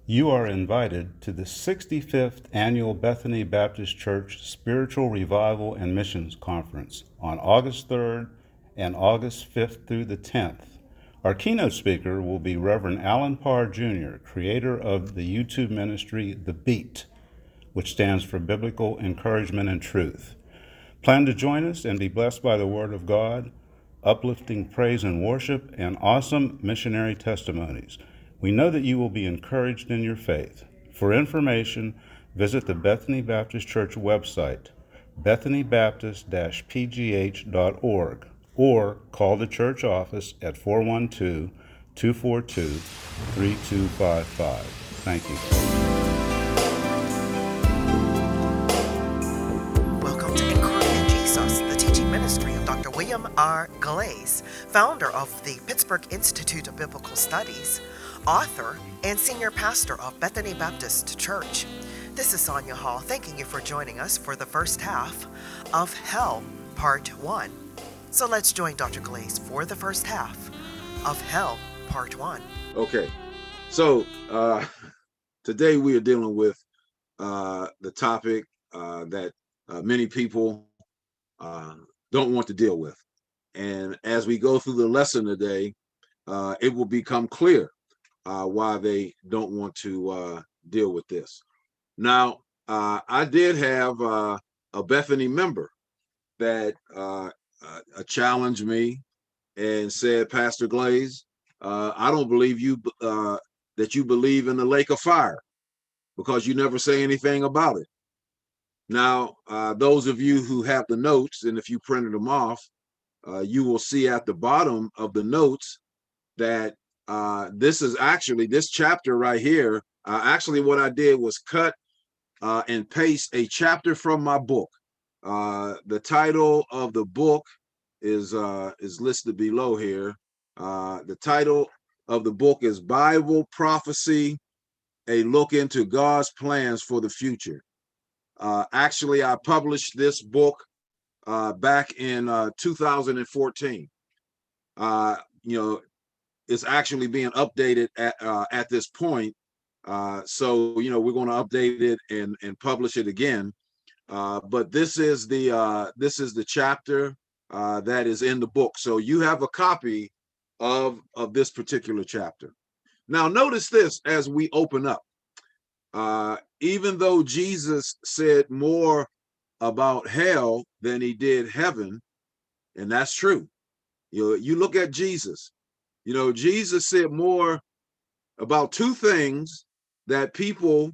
You are invited to the 65th Annual Bethany Baptist Church Spiritual Revival and Missions Conference on August 3rd and August 5th through the 10th. Our keynote speaker will be Reverend Alan Parr Jr., creator of the YouTube ministry The Beat, which stands for Biblical Encouragement and Truth. Plan to join us and be blessed by the Word of God, uplifting praise and worship, and awesome missionary testimonies. We know that you will be encouraged in your faith. For information, visit the Bethany Baptist Church website, bethanybaptist-pgh.org, or call the church office at 412-242-3255. Thank you. Welcome to Encouraging Jesus, the teaching ministry of Dr. William R. Glaze, founder of the Pittsburgh Institute of Biblical Studies, author, and senior pastor of Bethany Baptist Church. This is Sonia Hall, thanking you for joining us for the first half of Hell, Part 1. So let's join Dr. Glaze for the first half of Hell, Part 1. Okay, so today we are dealing with the topic that many people don't want to deal with. And as we go through the lesson today, it will become clear why they don't want to deal with this. Now, I did have a Bethany member that challenged me and said, Pastor Glaze, I don't believe you that you believe in the lake of fire because you never say anything about it. Now, those of you who have the notes, and if you printed them off, you will see at the bottom of the notes that this chapter right here, actually what I did was cut and paste a chapter from my book. The title of the book is listed below here. The title of the book is Bible Prophecy, A Look into God's Plans for the Future. Actually, I published this book back in 2014. It's actually being updated at this point. So we're going to update it and publish it again. But this is the chapter that is in the book. So you have a copy of this particular chapter. Now, notice this as we open up. Even though Jesus said more about hell than he did heaven, and that's true. You look at Jesus. Jesus said more about two things that people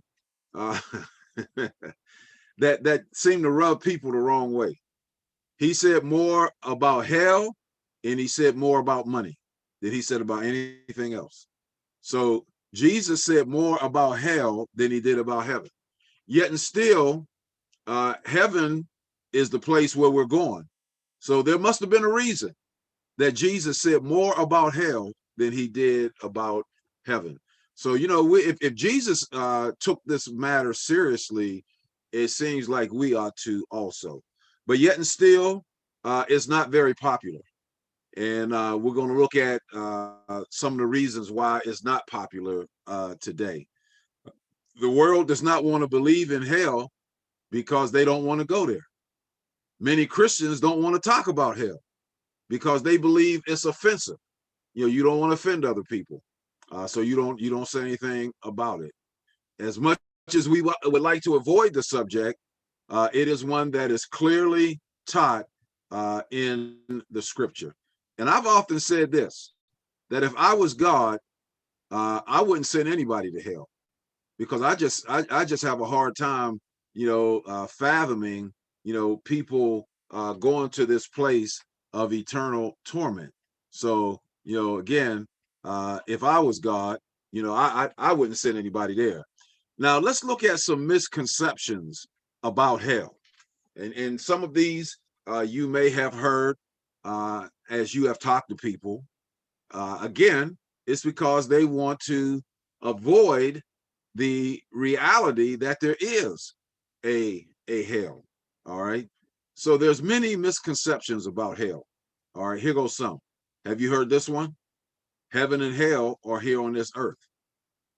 that seem to rub people the wrong way. He said more about hell, and he said more about money than he said about anything else. So Jesus said more about hell than he did about heaven. Yet and still, heaven is the place where we're going. So there must have been a reason that Jesus said more about hell than he did about heaven. So, if Jesus took this matter seriously, it seems like we ought to also. But yet and still, it's not very popular. And we're going to look at some of the reasons why it's not popular today. The world does not want to believe in hell because they don't want to go there. Many Christians don't want to talk about hell because they believe it's offensive. You don't want to offend other people, so you don't say anything about it. As much as we would like to avoid the subject, it is one that is clearly taught in the scripture. And I've often said this, that if I was God, I wouldn't send anybody to hell, because I just have a hard time, fathoming, people going to this place of eternal torment. So, again, if I was God, I wouldn't send anybody there. Now, let's look at some misconceptions about hell. And some of these you may have heard as you have talked to people. Again, it's because they want to avoid the reality that there is a hell. All right. So there's many misconceptions about hell. All right, here goes some. Have you heard this one? Heaven and hell are here on this earth.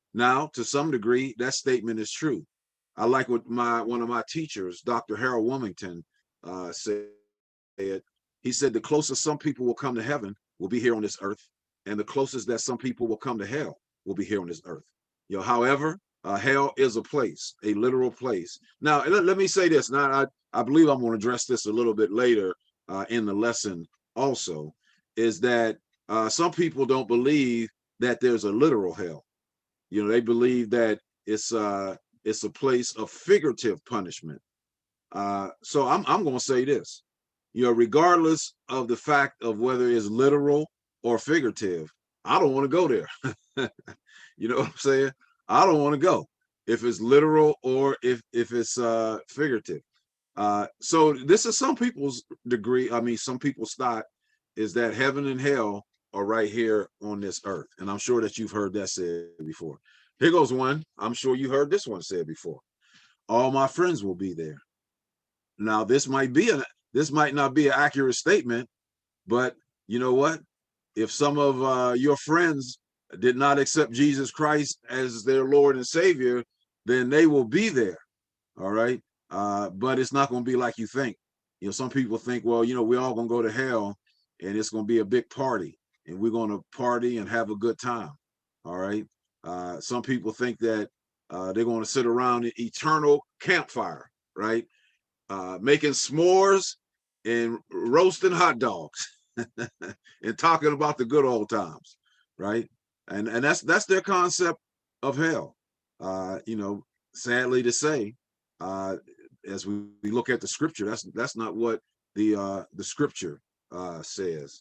Now, to some degree, that statement is true. I like what one of my teachers, Dr. Harold Wilmington, said. He said the closest some people will come to heaven will be here on this earth, and the closest that some people will come to hell will be here on this earth. However, hell is a place, a literal place. Now, let me say this. Now, I believe I'm going to address this a little bit later in the lesson. Also, is that some people don't believe that there's a literal hell. They believe that it's a place of figurative punishment. So I'm going to say this. Regardless of the fact of whether it's literal or figurative, I don't want to go there. You know what I'm saying? I don't want to go if it's literal or if it's figurative. So this is some people's degree. I mean, some people's thought is that heaven and hell are right here on this earth. And I'm sure that you've heard that said before. Here goes one. I'm sure you heard this one said before. All my friends will be there. Now, this might not be an accurate statement, but you know what? If some of your friends did not accept Jesus Christ as their Lord and Savior, then they will be there. All right. But it's not going to be like you think. Some people think, well, we're all going to go to hell and it's going to be a big party and we're going to party and have a good time. All right. Some people think that they're going to sit around an eternal campfire, right? Making s'mores and roasting hot dogs and talking about the good old times, right? And that's their concept of hell. Sadly to say, as we look at the scripture, that's not what the scripture says.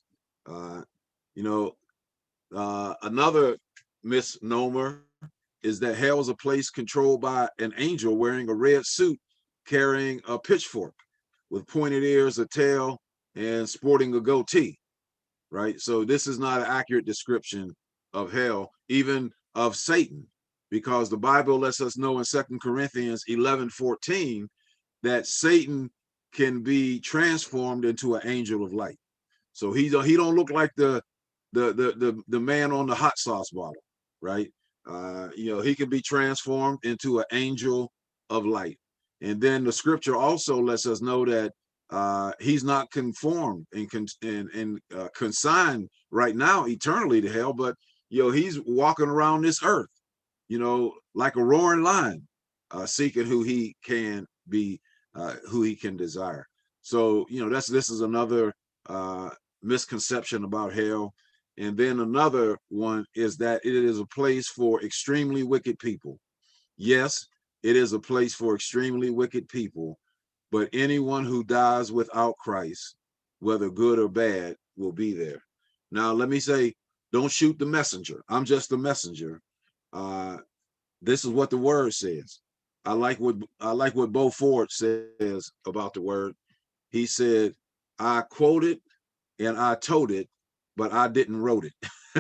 Another misnomer is that hell is a place controlled by an angel wearing a red suit, carrying a pitchfork with pointed ears, a tail, and sporting a goatee, right? So this is not an accurate description of hell, even of Satan, because the Bible lets us know in 2 Corinthians 11:14 that Satan can be transformed into an angel of light. So he don't look like the man on the hot sauce bottle, right? He can be transformed into an angel of light. And then the scripture also lets us know that he's not conformed and consigned right now eternally to hell, but he's walking around this earth, like a roaring lion, seeking who he can be, who he can desire. So this is another misconception about hell. And then another one is that it is a place for extremely wicked people. Yes, it is a place for extremely wicked people, but anyone who dies without Christ, whether good or bad, will be there. Now, let me say, don't shoot the messenger. I'm just the messenger. This is what the word says. I like what Bo Ford says about the word. He said, I quote it and I told it, but I didn't wrote it.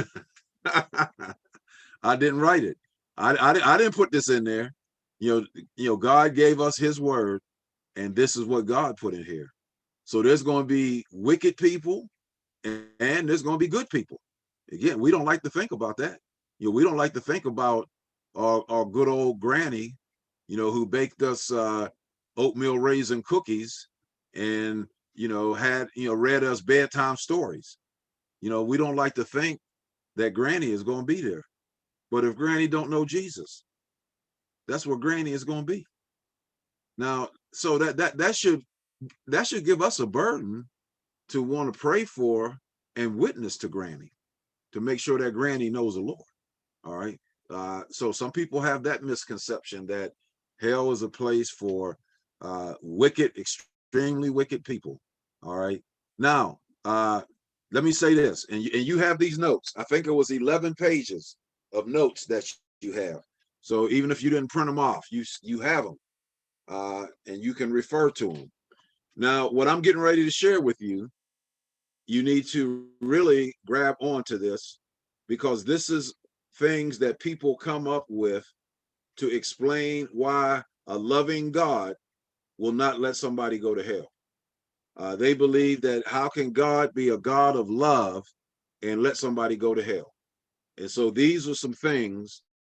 I didn't write it. I didn't put this in there. God gave us his word, and this is what God put in here. So there's going to be wicked people and there's going to be good people. Again, we don't like to think about that. We don't like to think about our good old granny, who baked us oatmeal raisin cookies and, had, read us bedtime stories. We don't like to think that granny is going to be there. But if granny don't know Jesus, that's where granny is going to be. Now, so that should give us a burden to want to pray for and witness to granny, to make sure that granny knows the Lord. All right. So some people have that misconception that hell is a place for wicked, extremely wicked people. All right. Now, let me say this, and you have these notes. I think it was 11 pages of notes that you have. So even if you didn't print them off, you have them, and you can refer to them. Now, what I'm getting ready to share with you, you need to really grab onto this, because this is things that people come up with to explain why a loving God will not let somebody go to hell. They believe that how can God be a God of love and let somebody go to hell? And so these are some things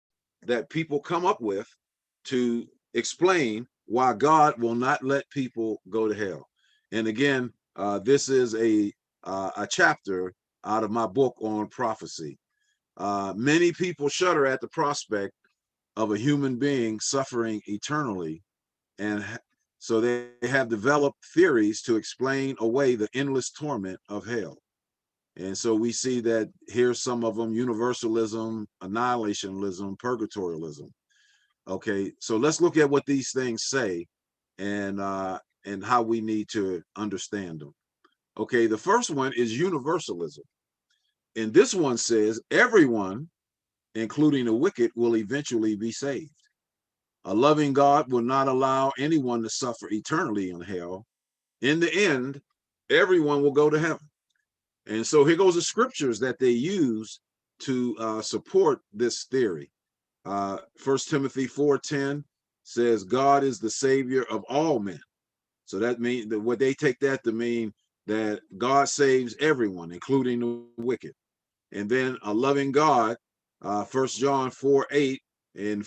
that people come up with to explain why God will not let people go to hell. And again, this is a chapter out of my book on prophecy. Many people shudder at the prospect of a human being suffering eternally, and so they have developed theories to explain away the endless torment of hell. And so we see that here's some of them: universalism, annihilationism, purgatorialism. Okay, so let's look at what these things say, and how we need to understand them. Okay, the first one is universalism. And this one says everyone, including the wicked, will eventually be saved. A loving God will not allow anyone to suffer eternally in hell. In the end, everyone will go to heaven. And so here goes the scriptures that they use to support this theory. 1 Timothy 4:10 says God is the savior of all men. So that means that what they take that to mean that God saves everyone, including the wicked. And then a loving God, 1 John 4:8 and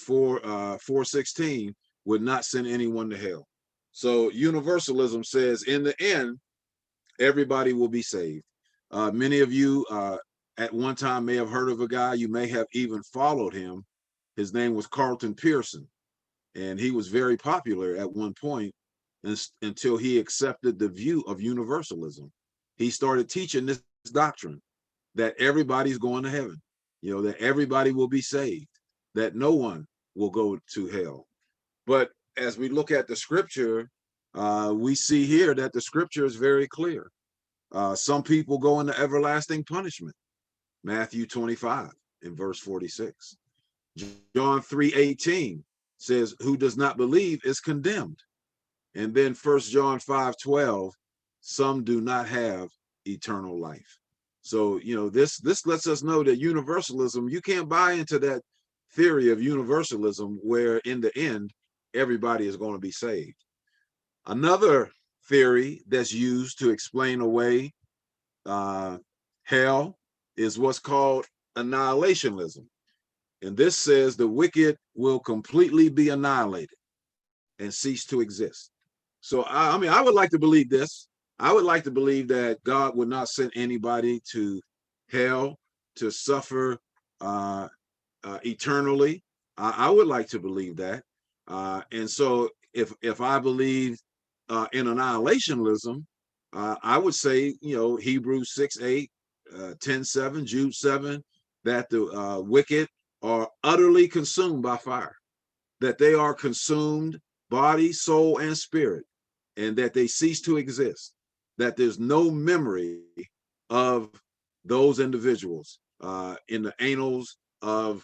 4:16 would not send anyone to hell. So universalism says in the end, everybody will be saved. Many of you at one time may have heard of a guy, you may have even followed him. His name was Carlton Pearson, and he was very popular at one point until he accepted the view of universalism. He started teaching this doctrine that everybody's going to heaven, that everybody will be saved, that no one will go to hell. But as we look at the scripture, we see here that the scripture is very clear. Some people go into everlasting punishment. Matthew 25 in verse 46. John 3:18 says, who does not believe is condemned. And then 1 John 5:12, some do not have eternal life. So, this lets us know that universalism, you can't buy into that theory of universalism where in the end, everybody is going to be saved. Another theory that's used to explain away hell is what's called annihilationism. And this says the wicked will completely be annihilated and cease to exist. So, I would like to believe this. I would like to believe that God would not send anybody to hell to suffer eternally. I would like to believe that. And so if I believe in annihilationism, I would say, Hebrews 6:8, 10:7, Jude 7, that the wicked are utterly consumed by fire, that they are consumed body, soul, and spirit, and that they cease to exist, that there's no memory of those individuals in the annals of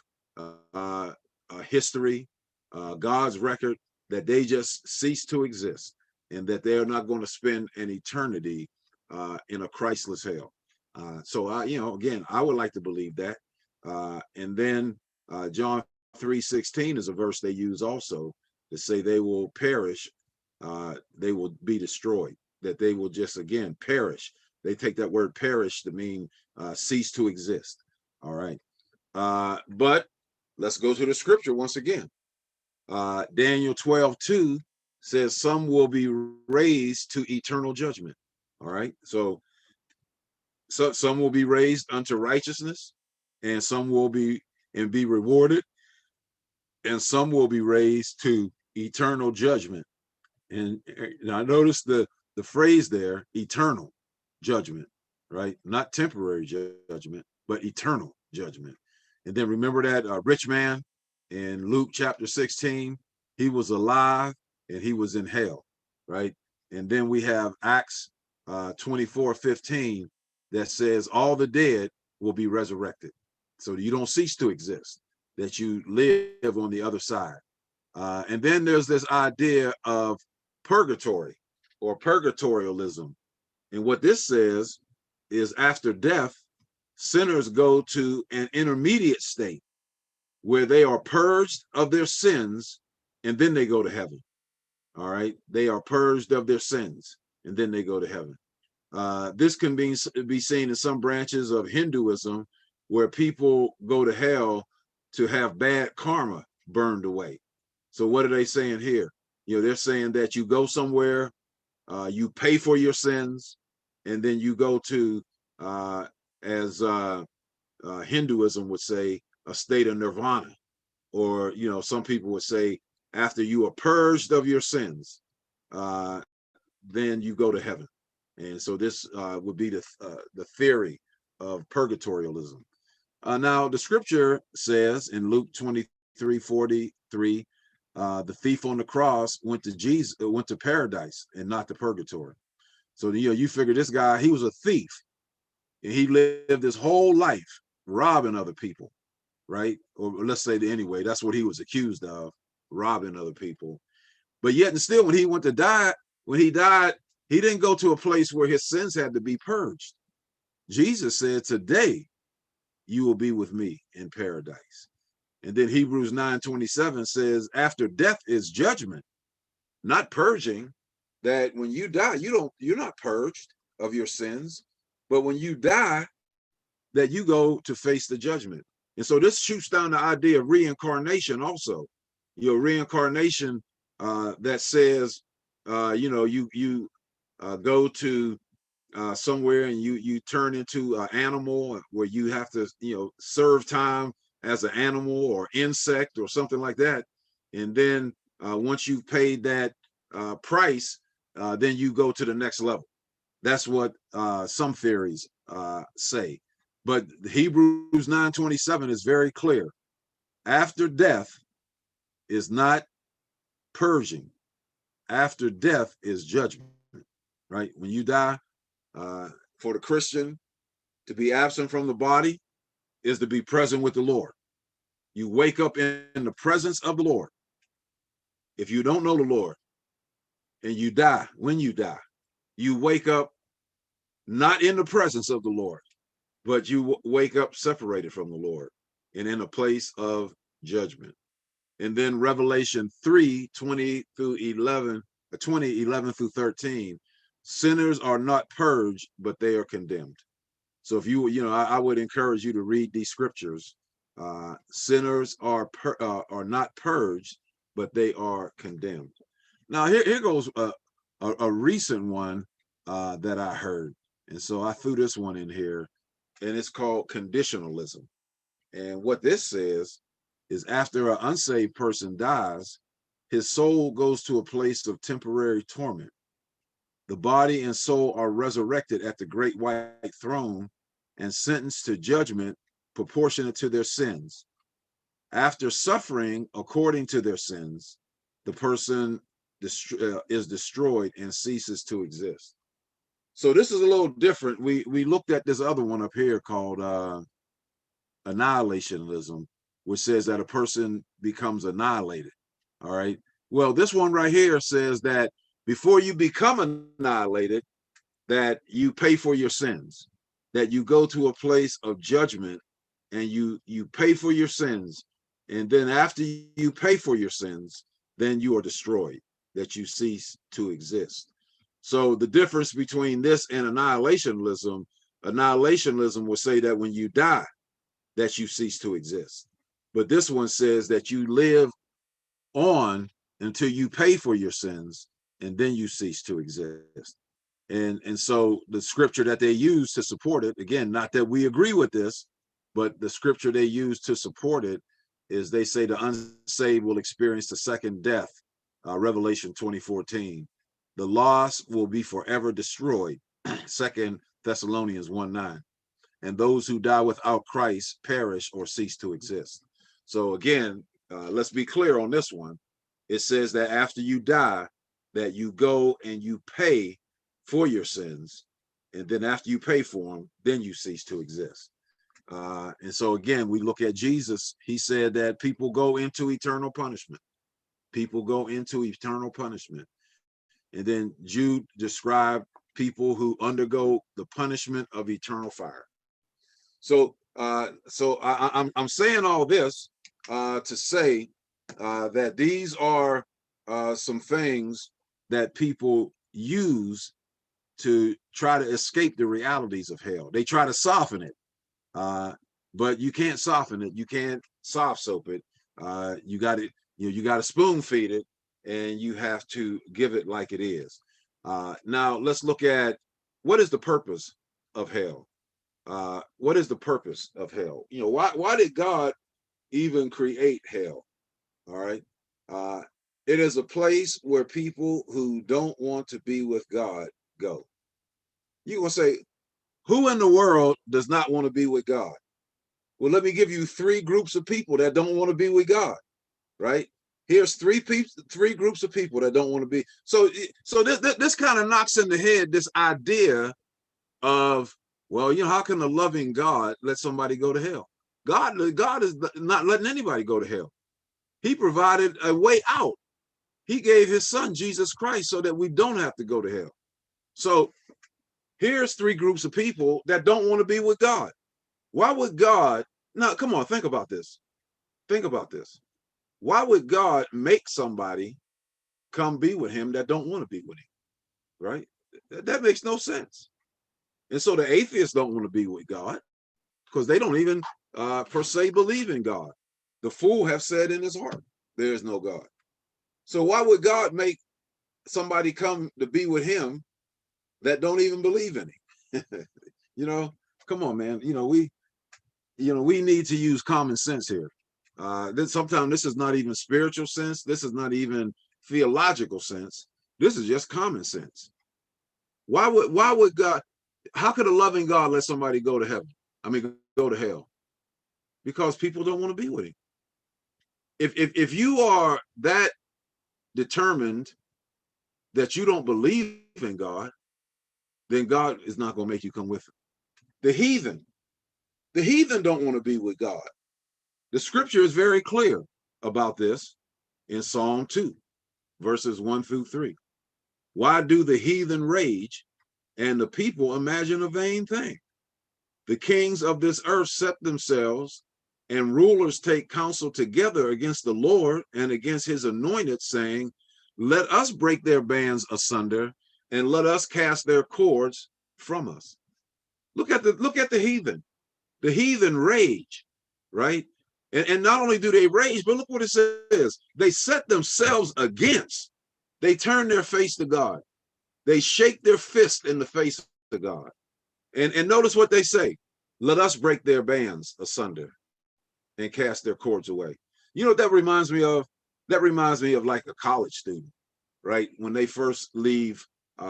history, God's record, that they just cease to exist, and that they are not going to spend an eternity in a Christless hell. So again, I would like to believe that. And then John 3:16 is a verse they use also to say they will perish, they will be destroyed, that they will just, again, perish. They take that word perish to mean cease to exist. All right. But let's go to the scripture once again. Daniel 12:2 says some will be raised to eternal judgment. All right. So some will be raised unto righteousness, and some will be rewarded, and some will be raised to eternal judgment. And I noticed the phrase there, eternal judgment, right? Not temporary judgment, but eternal judgment. And then remember that rich man in Luke chapter 16, he was alive and he was in hell, right? And then we have Acts 24:15 that says all the dead will be resurrected. So you don't cease to exist, that you live on the other side. And then there's this idea of purgatory or purgatorialism. And what this says is after death, sinners go to an intermediate state where they are purged of their sins, and then they go to heaven. All right. They are purged of their sins, and then they go to heaven. This can be seen in some branches of Hinduism where people go to hell to have bad karma burned away. So what are they saying here? They're saying that you go somewhere, you pay for your sins, and then you go to, as Hinduism would say, a state of nirvana. Or, some people would say, after you are purged of your sins, then you go to heaven. And so this would be the theory of purgatorialism. Now, the scripture says in Luke 23:43, the thief on the cross went to paradise and not to purgatory. So you figure this guy, he was a thief, and he lived his whole life robbing other people, right? Or let's say anyway, that's what he was accused of, robbing other people. But yet and still, when he died, he didn't go to a place where his sins had to be purged. Jesus said, today you will be with me in paradise. And then Hebrews 9:27 says, after death is judgment, not purging. That when you die, you're not purged of your sins, but when you die, that you go to face the judgment. And so this shoots down the idea of reincarnation also. Reincarnation that says, you go to somewhere and you turn into an animal where you have to, serve time as an animal or insect or something like that. And then once you've paid that price, then you go to the next level. That's what some theories say. But Hebrews 9:27 is very clear. After death is not purging. After death is judgment, right? When you die, for the Christian, to be absent from the body is to be present with the Lord. You wake up in the presence of the Lord. If you don't know the Lord and you die, when you die, you wake up not in the presence of the Lord, but you wake up separated from the Lord and in a place of judgment. And then Revelation 3:11-13, sinners are not purged, but they are condemned. So if I would encourage you to read these scriptures. Sinners are not purged, but they are condemned. Now here goes a recent one that I heard, and so I threw this one in here, and it's called conditionalism. And what this says is, after an unsaved person dies, his soul goes to a place of temporary torment. The body and soul are resurrected at the great white throne and sentenced to judgment proportionate to their sins. After suffering according to their sins, the person is destroyed and ceases to exist. So this is a little different. We looked at this other one up here called annihilationism, which says that a person becomes annihilated. All right. Well, this one right here says that before you become annihilated, that you pay for your sins, that you go to a place of judgment and you pay for your sins. And then after you pay for your sins, then you are destroyed, that you cease to exist. So the difference between this and annihilationism will say that when you die, that you cease to exist. But this one says that you live on until you pay for your sins, and then you cease to exist. And so the scripture that they use to support it, again, not that we agree with this, but the scripture they use to support it is, they say the unsaved will experience the second death, Revelation 20:14. The lost will be forever destroyed, 2 Thessalonians 1:9. And those who die without Christ perish or cease to exist. So again, let's be clear on this one. It says that after you die, that you go and you pay for your sins, and then after you pay for them, then you cease to exist. And so again, we look at Jesus. He said that people go into eternal punishment. People go into eternal punishment. And then Jude described people who undergo the punishment of eternal fire. So I'm saying all this to say that these are some things that people use to try to escape the realities of hell. They try to soften it. but you can't soften it. You can't soft soap it. You got to, you got to spoon feed it, and you have to give it like it is. Now let's look at what is the purpose of hell. What is the purpose of hell? Why did God even create hell? All right. It is a place where people who don't want to be with God go. You're going to say, who in the world does not want to be with God? Well, let me give you three groups of people that don't want to be with God, right? Here's three groups of people that don't want to be. So this kind of knocks in the head this idea of, well, how can a loving God let somebody go to hell? God is not letting anybody go to hell. He provided a way out. He gave his son, Jesus Christ, so that we don't have to go to hell. So here's three groups of people that don't want to be with God. Why would God, now come on, think about this. Think about this. Why would God make somebody come be with him that don't want to be with him, right? That makes no sense. And so the atheists don't want to be with God because they don't even per se believe in God. The fool have said in his heart, there is no God. So why would God make somebody come to be with him that don't even believe in him? Come on, man. We need to use common sense here. Sometimes this is not even spiritual sense. This is not even theological sense. This is just common sense. Why would God, how could a loving God let somebody go to heaven? Go to hell? Because people don't want to be with him. If you are that determined that you don't believe in God, then God is not going to make you come with him. The heathen don't want to be with God. The scripture is very clear about this in Psalm 2, verses 1-3. Why do the heathen rage and the people imagine a vain thing? The kings of this earth set themselves, and rulers take counsel together against the Lord and against his anointed, saying, let us break their bands asunder, and let us cast their cords from us. Look at the heathen. The heathen rage, right? And not only do they rage, but look what it says. They set themselves against. They turn their face to God. They shake their fist in the face of God. And notice what they say. Let us break their bands asunder and cast their cords away. You know what that reminds me of? That reminds me of like a college student, right? When they first leave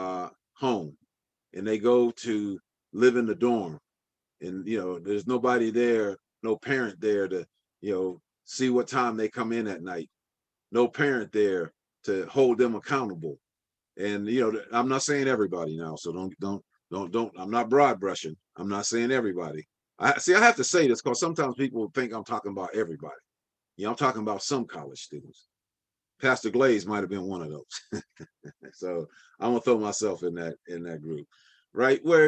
home and they go to live in the dorm, and there's nobody there, no parent there to see what time they come in at night, no parent there to hold them accountable. And I'm not saying everybody now, so don't I'm not broad brushing. I'm not saying everybody. I have to say this because sometimes people think I'm talking about everybody. I'm talking about some college students. Pastor Glaze might have been one of those. So I'm gonna throw myself in that group, right? Where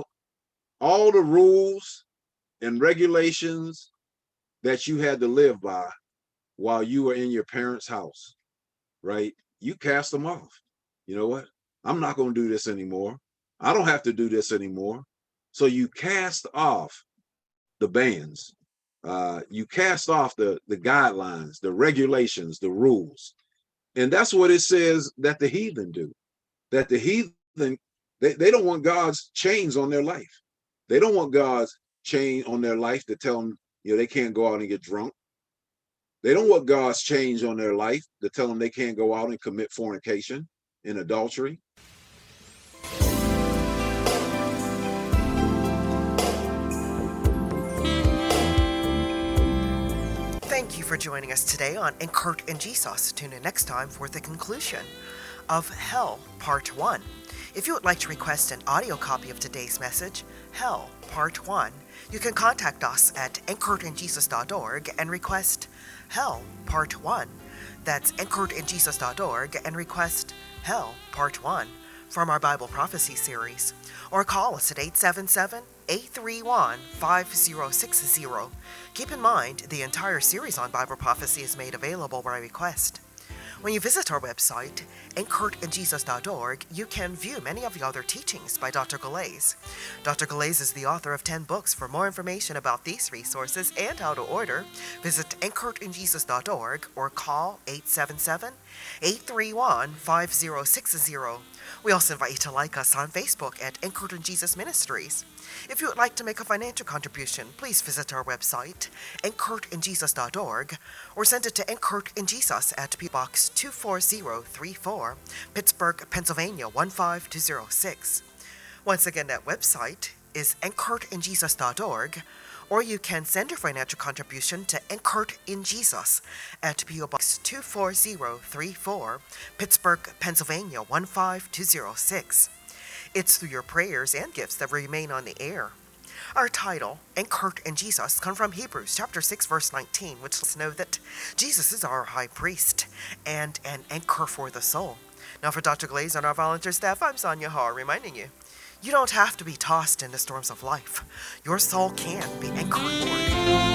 all the rules and regulations that you had to live by while you were in your parents' house, right? You cast them off. You know what? I'm not gonna do this anymore. I don't have to do this anymore. So you cast off the bans. You cast off the guidelines, the regulations, the rules. And that's what it says that the heathen do. That the heathen, they don't want God's chains on their life. They don't want God's chain on their life to tell them, they can't go out and get drunk. They don't want God's chains on their life to tell them they can't go out and commit fornication and adultery. Thank you for joining us today on In Kurt and Jesus. Tune in next time for the conclusion of Hell, Part 1. If you would like to request an audio copy of today's message, Hell, Part 1, you can contact us at inkurtandjesus.org and request Hell, Part 1. That's inkurtandjesus.org and request Hell, Part 1 from our Bible Prophecy series. Or call us at 877-831-5060. Keep in mind, the entire series on Bible prophecy is made available by request. When you visit our website, anchoredinjesus.org, you can view many of the other teachings by Dr. Galais. Dr. Galais is the author of 10 books. For more information about these resources and how to order, visit anchoredinjesus.org or call 877-831-5060. We also invite you to like us on Facebook at Anchored in Jesus Ministries. If you would like to make a financial contribution, please visit our website, anchoredinjesus.org, or send it to Anchored in Jesus at P. Box 24034, Pittsburgh, Pennsylvania 15206. Once again, that website is anchoredinjesus.org, or you can send your financial contribution to Anchored in Jesus at P.O. Box 24034, Pittsburgh, Pennsylvania 15206. It's through your prayers and gifts that remain on the air. Our title, Anchored in Jesus, comes from Hebrews chapter 6, verse 19, which lets us know that Jesus is our high priest and an anchor for the soul. Now for Dr. Galais and our volunteer staff, I'm Sonia Haar, reminding you, you don't have to be tossed in the storms of life. Your soul can be anchored, Lord.